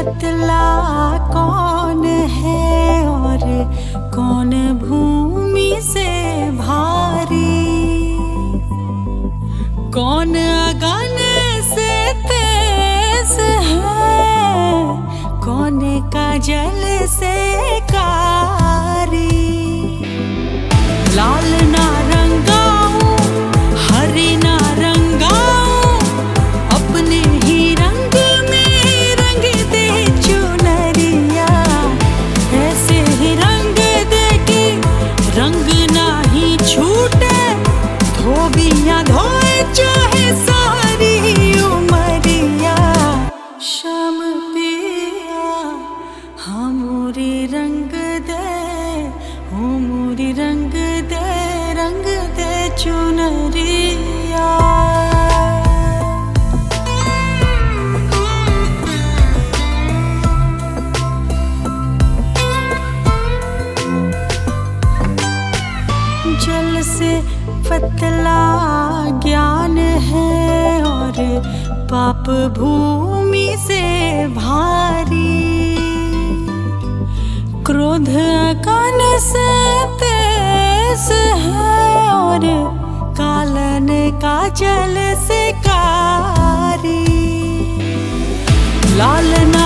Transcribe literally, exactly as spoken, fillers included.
पतला कौन है और कौन भूमि से भारी, कौन अगन से तेज है, कौन काजल से कारी। लाल ना रंगाऊं, हरी ना रंगाऊं, अपने ही रंग में रंग दे चुनरिया। ऐसे ही रंग दे कि रंग ना ही छूटे, धोबियां धोए चाहे सारी उमरिया। श्याम पिया हमूरी रंग दे, हमूरी रंग दे, रंग दे चुनरिया। जल से पतला ज्ञान है और पाप भूमि से भारी, क्रोध अगन से तेज है और कालन काजल से कारी। लाल ना